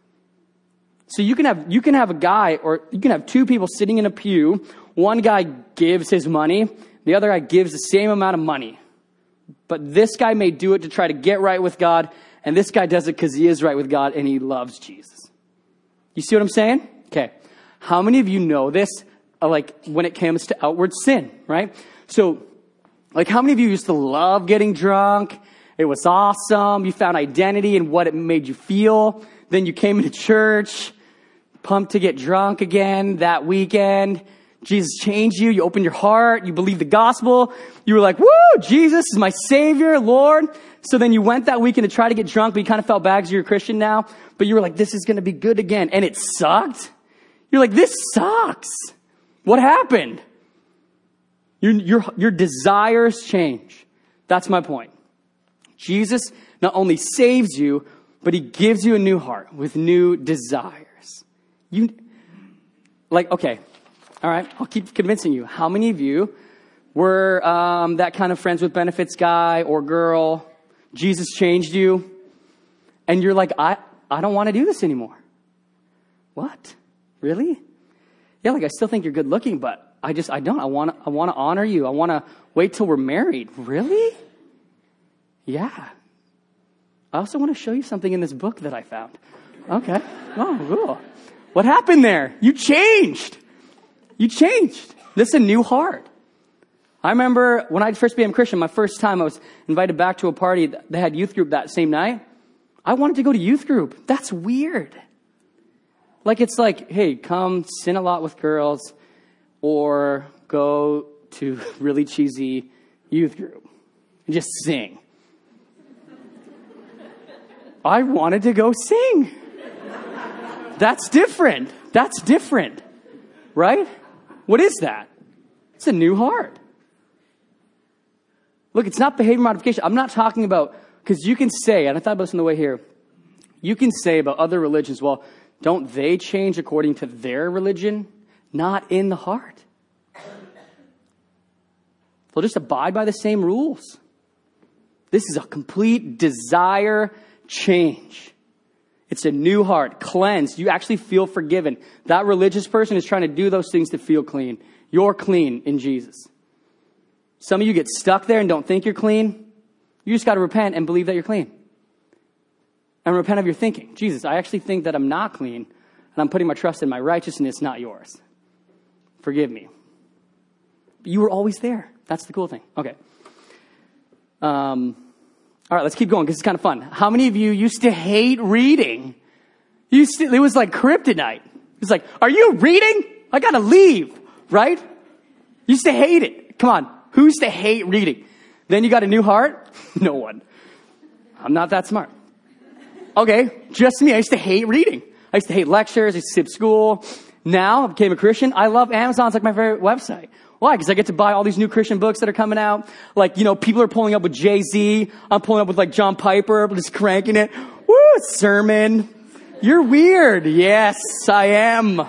So you can have you can have a guy, or you can have two people sitting in a pew. One guy gives his money. The other guy gives the same amount of money. But this guy may do it to try to get right with God, and this guy does it because he is right with God and he loves Jesus. You see what I'm saying? Okay. How many of you know this, uh, like, when it comes to outward sin, right? So, like, how many of you used to love getting drunk? It was awesome. You found identity in what it made you feel. Then you came into church, pumped to get drunk again that weekend. Jesus changed you. You opened your heart. You believed the gospel. You were like, woo, Jesus is my Savior, Lord. So then you went that weekend to try to get drunk, but you kind of felt bad because you're a Christian now. But you were like, this is going to be good again. And it sucked. You're like, this sucks. What happened? Your, your, your desires change. That's my point. Jesus not only saves you, but he gives you a new heart with new desires. You, like, okay, all right, I'll keep convincing you. How many of you were um, that kind of friends with benefits guy or girl? Jesus changed you, and you're like, I, I don't want to do this anymore. What? Really? Yeah, like I still think you're good looking, but I just, I don't. I want to, I want to honor you. I want to wait till we're married. Really? Yeah. I also want to show you something in this book that I found. Okay. Oh, cool. What happened there? You changed. You changed. This is a new heart. I remember when I first became a Christian, my first time I was invited back to a party. They had youth group that same night. I wanted to go to youth group. That's weird. Like, it's like, hey, come sin a lot with girls or go to really cheesy youth group and just sing. I wanted to go sing. That's different. That's different. Right? What is that? It's a new heart. Look, it's not behavior modification. I'm not talking about, because you can say, and I thought about this on the way here, you can say about other religions, well, don't they change according to their religion? Not in the heart. They'll just abide by the same rules. This is a complete desire change. It's a new heart, cleansed. You actually feel forgiven. That religious person is trying to do those things to feel clean. You're clean in Jesus. Some of you get stuck there and don't think you're clean. You just got to repent and believe that you're clean. And repent of your thinking. Jesus, I actually think that I'm not clean, and I'm putting my trust in my righteousness, not yours. Forgive me. But you were always there. That's the cool thing. Okay. Um, all right, let's keep going because it's kind of fun. How many of you used to hate reading? You used to, it was like kryptonite. It was like, are you reading? I got to leave, right? You used to hate it. Come on. Who used to hate reading? Then you got a new heart? No one. I'm not that smart. Okay, just me. I used to hate reading. I used to hate lectures. I used to skip school. Now I became a Christian. I love Amazon. It's like my favorite website. Why? Because I get to buy all these new Christian books that are coming out. Like, you know, people are pulling up with Jay-Z. I'm pulling up with like John Piper. I'm just cranking it. Woo, sermon. You're weird. Yes, I am.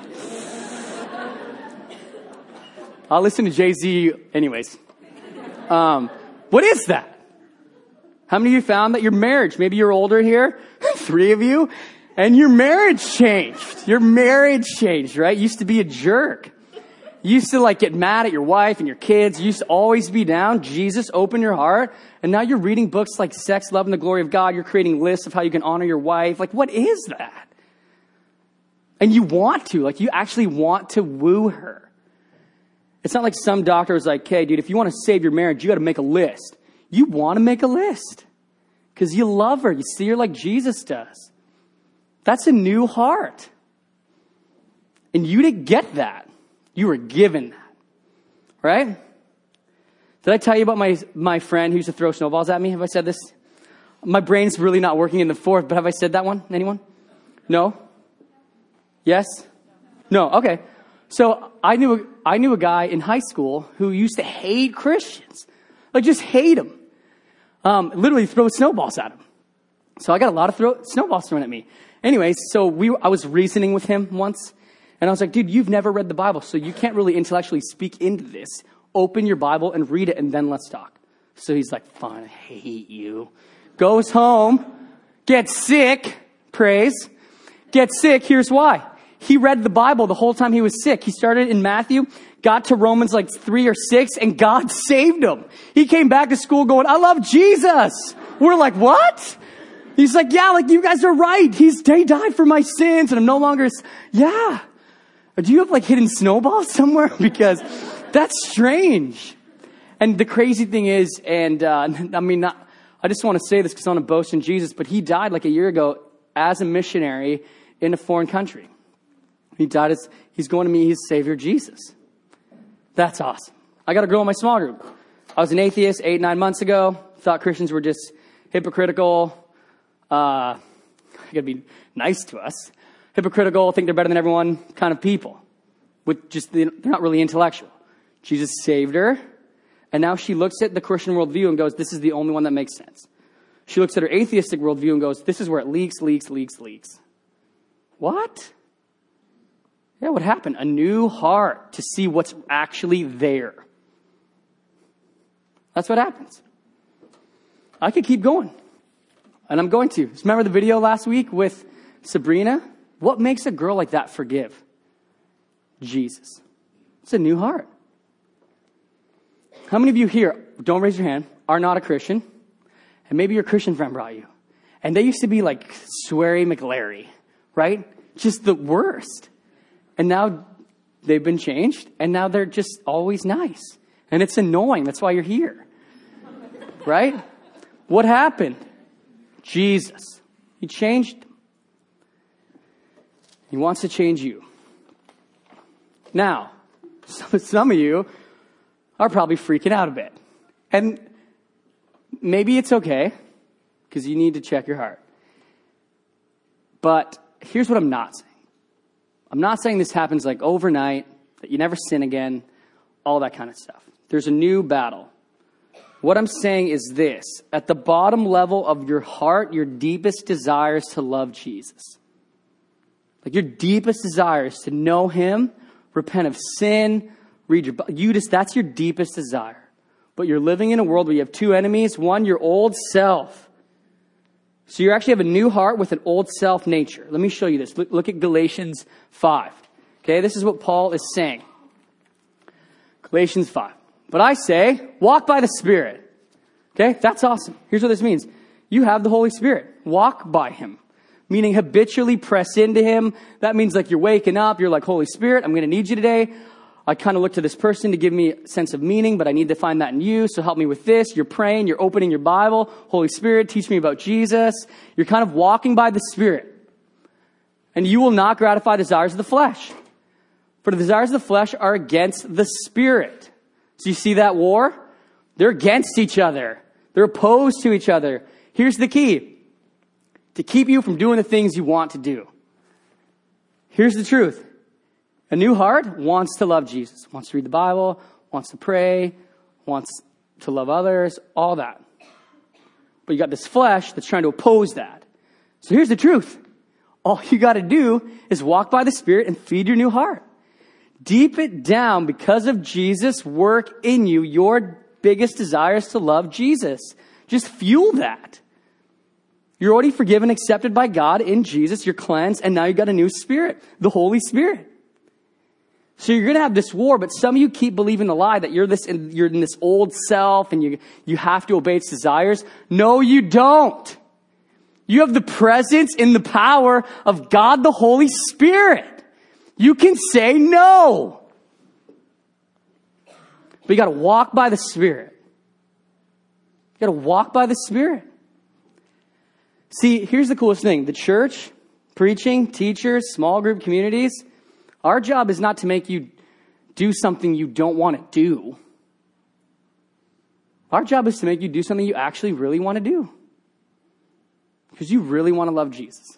I'll listen to Jay-Z anyways. Um, what is that? How many of you found that your marriage, maybe you're older here, three of you, and your marriage changed. Your marriage changed, right? You used to be a jerk. You used to like get mad at your wife and your kids. You used to always be down. Jesus opened your heart. And now you're reading books like Sex, Love, and the Glory of God. You're creating lists of how you can honor your wife. Like, what is that? And you want to, like, you actually want to woo her. It's not like some doctor is like, hey, dude, if you want to save your marriage, you got to make a list. You want to make a list because you love her. You see her like Jesus does. That's a new heart. And you didn't get that. You were given that. Right? Did I tell you about my, my friend who used to throw snowballs at me? Have I said this? My brain's really not working in the fourth, but have I said that one? Anyone? No? Yes? No, okay. So I knew, I knew a guy in high school who used to hate Christians. Like, just hate them. Um, literally throw snowballs at him. So I got a lot of throw, snowballs thrown at me. Anyways, so we, I was reasoning with him once, and I was like, dude, you've never read the Bible, so you can't really intellectually speak into this. Open your Bible and read it, and then let's talk. So he's like, fine, I hate you. Goes home, gets sick, praise, gets sick, here's why. He read the Bible the whole time he was sick. He started in Matthew, got to Romans like three or six, and God saved him. He came back to school going, I love Jesus. We're like, what? He's like, yeah, like you guys are right. He's, he died for my sins, and I'm no longer, yeah. Do you have like hidden snowballs somewhere? Because that's strange. And the crazy thing is, and uh, I mean, not, I just want to say this because I want to boast in Jesus, but he died like a year ago as a missionary in a foreign country. He died as, he's going to meet his Savior, Jesus. That's awesome. I got a girl in my small group. I was an atheist eight, nine months ago. Thought Christians were just hypocritical. Uh, gotta be nice to us. Hypocritical, think they're better than everyone kind of people. With just, they're not really intellectual. Jesus saved her. And now she looks at the Christian worldview and goes, this is the only one that makes sense. She looks at her atheistic worldview and goes, this is where it leaks, leaks, leaks, leaks. What? Yeah, what happened? A new heart to see what's actually there. That's what happens. I could keep going. And I'm going to. Just remember the video last week with Sabrina? What makes a girl like that forgive? Jesus. It's a new heart. How many of you here, don't raise your hand, are not a Christian? And maybe your Christian friend brought you. And they used to be like Sweary McLary, right? Just the worst. And now they've been changed, and now they're just always nice. And it's annoying. That's why you're here. Right? What happened? Jesus. He changed them. He wants to change you. Now, some, some of you are probably freaking out a bit. And maybe it's okay, because you need to check your heart. But here's what I'm not saying. I'm not saying this happens like overnight, that you never sin again, all that kind of stuff. There's a new battle. What I'm saying is this. At the bottom level of your heart, your deepest desire is to love Jesus. Like your deepest desire is to know him, repent of sin, read your, you just, that's your deepest desire. But you're living in a world where you have two enemies. One, your old self. So you actually have a new heart with an old self nature. Let me show you this. Look, look at Galatians five. Okay, this is what Paul is saying. Galatians five. But I say, walk by the Spirit. Okay, that's awesome. Here's what this means. You have the Holy Spirit. Walk by him. Meaning habitually press into him. That means like you're waking up. You're like, Holy Spirit, I'm going to need you today. I kind of look to this person to give me a sense of meaning, but I need to find that in you. So help me with this. You're praying. You're opening your Bible. Holy Spirit, teach me about Jesus. You're kind of walking by the Spirit. And you will not gratify desires of the flesh. For the desires of the flesh are against the Spirit. So you see that war? They're against each other. They're opposed to each other. Here's the key. To keep you from doing the things you want to do. Here's the truth. A new heart wants to love Jesus, wants to read the Bible, wants to pray, wants to love others, all that. But you got this flesh that's trying to oppose that. So here's the truth. All you got to do is walk by the Spirit and feed your new heart. Deep it down, because of Jesus' work in you, your biggest desire is to love Jesus. Just fuel that. You're already forgiven, accepted by God in Jesus. You're cleansed, and now you got a new spirit, the Holy Spirit. So you're going to have this war, but some of you keep believing the lie that you're this, you're in this old self and you, you have to obey its desires. No, you don't. You have the presence and the power of God, the Holy Spirit. You can say no. But you got to walk by the Spirit. You got to walk by the Spirit. See, here's the coolest thing. The church, preaching, teachers, small group communities, our job is not to make you do something you don't want to do. Our job is to make you do something you actually really want to do. because you really want to love Jesus.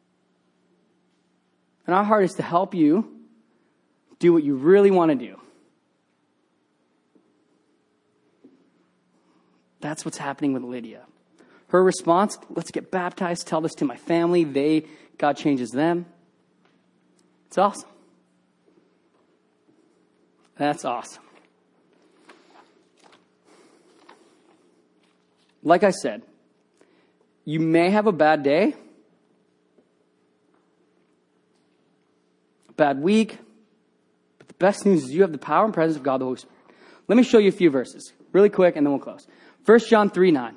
And our heart is to help you do what you really want to do. That's what's happening with Lydia. Her response, let's get baptized, tell this to my family. They, God changes them. It's awesome. That's awesome. Like I said, you may have a bad day, a bad week, but the best news is you have the power and presence of God the Holy Spirit. Let me show you a few verses really quick and then we'll close. First John three nine.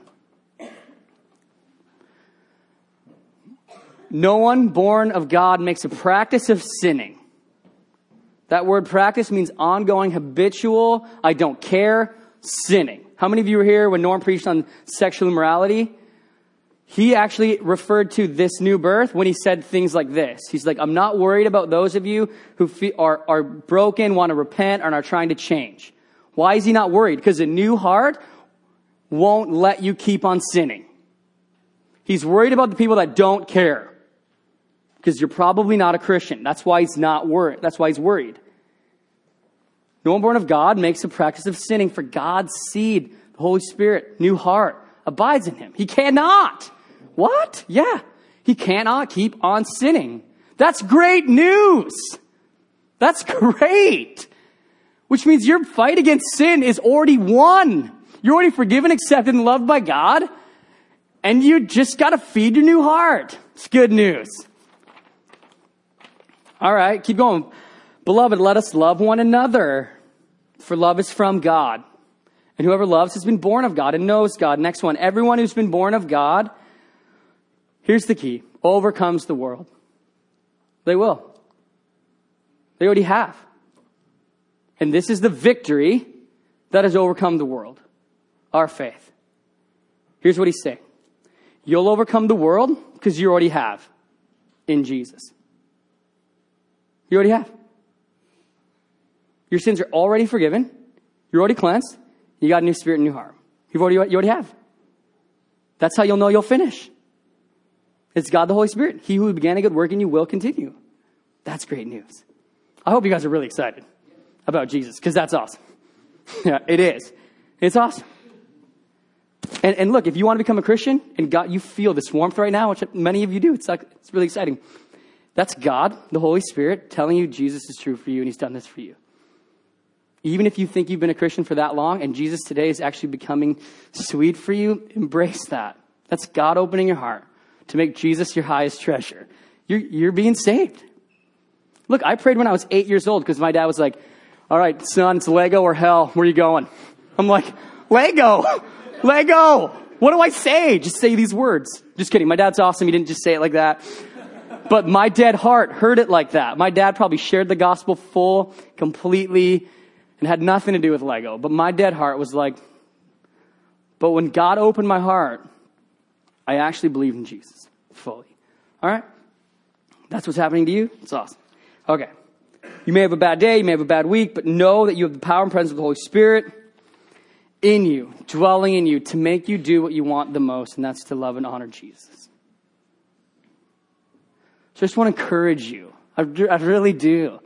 No one born of God makes a practice of sinning. That word practice means ongoing, habitual, I don't care, sinning. How many of you were here when Norm preached on sexual immorality? He actually referred to this new birth when he said things like this. He's like, I'm not worried about those of you who feel, are, are broken, want to repent, and are trying to change. Why is he not worried? Because a new heart won't let you keep on sinning. He's worried about the people that don't care. Because you're probably not a Christian. That's why he's not worried. That's why he's worried. No one born of God makes a practice of sinning, for God's seed, the Holy Spirit, new heart, abides in him. He cannot. What? Yeah. He cannot keep on sinning. That's great news. That's great. Which means your fight against sin is already won. You're already forgiven, accepted, and loved by God. And you just got to feed your new heart. It's good news. All right, keep going. Beloved, let us love one another, for love is from God. And whoever loves has been born of God and knows God. Next one, everyone who's been born of God, here's the key, overcomes the world. They will. They already have. And this is the victory that has overcome the world, our faith. Here's what he's saying. You'll overcome the world because you already have in Jesus. You already have. Your sins are already forgiven. You're already cleansed. You got a new spirit and new heart. You've already, you already have. That's how you'll know you'll finish. It's God the Holy Spirit. He who began a good work in you will continue. That's great news. I hope you guys are really excited about Jesus, because that's awesome. Yeah, it is. It's awesome. And, and look, if you want to become a Christian and God, you feel this warmth right now, which many of you do, it's like, it's really exciting. That's God, the Holy Spirit, telling you Jesus is true for you and he's done this for you. Even if you think you've been a Christian for that long and Jesus today is actually becoming sweet for you, embrace that. That's God opening your heart to make Jesus your highest treasure. You're, you're being saved. Look, I prayed when I was eight years old because my dad was like, all right, son, it's Lego or hell. Where are you going? I'm like, Lego, Lego. What do I say? Just say these words. Just kidding. My dad's awesome. He didn't just say it like that. But my dead heart heard it like that. My dad probably shared the gospel full, completely, and had nothing to do with Lego. But my dead heart was like, but when God opened my heart, I actually believed in Jesus fully. All right? That's what's happening to you? It's awesome. Okay. You may have a bad day, you may have a bad week, but know that you have the power and presence of the Holy Spirit in you, dwelling in you, to make you do what you want the most, and that's to love and honor Jesus. So I just want to encourage you. I, I really do.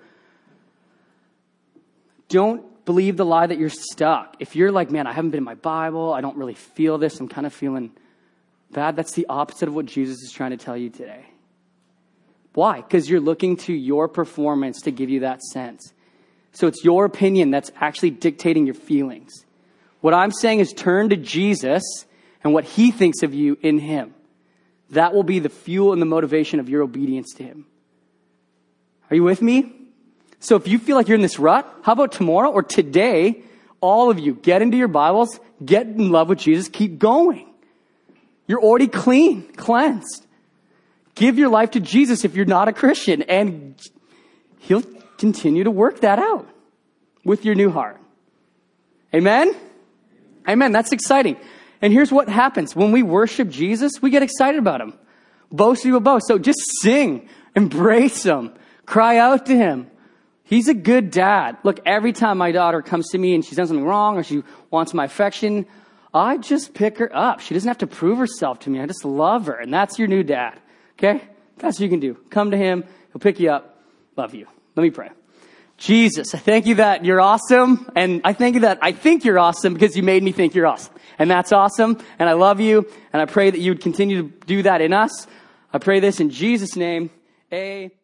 Don't believe the lie that you're stuck. If you're like, man, I haven't been in my Bible, I don't really feel this, I'm kind of feeling bad, that's the opposite of what Jesus is trying to tell you today. Why? Because you're looking to your performance to give you that sense. So it's your opinion that's actually dictating your feelings. What I'm saying is turn to Jesus and what he thinks of you in him. That will be the fuel and the motivation of your obedience to him. Are you with me? So if you feel like you're in this rut, how about tomorrow or today, all of you get into your Bibles, get in love with Jesus, keep going. You're already clean, cleansed. Give your life to Jesus if you're not a Christian, and he'll continue to work that out with your new heart. Amen? Amen. That's exciting. And here's what happens. When we worship Jesus, we get excited about him. Boast you will boast. So just sing, embrace him, cry out to him. He's a good dad. Look, every time my daughter comes to me and she's done something wrong or she wants my affection, I just pick her up. She doesn't have to prove herself to me. I just love her. And that's your new dad. Okay? That's what you can do. Come to him. He'll pick you up. Love you. Let me pray. Jesus, I thank you that you're awesome. And I thank you that I think you're awesome because you made me think you're awesome. And that's awesome. And I love you. And I pray that you would continue to do that in us. I pray this in Jesus' name. Amen.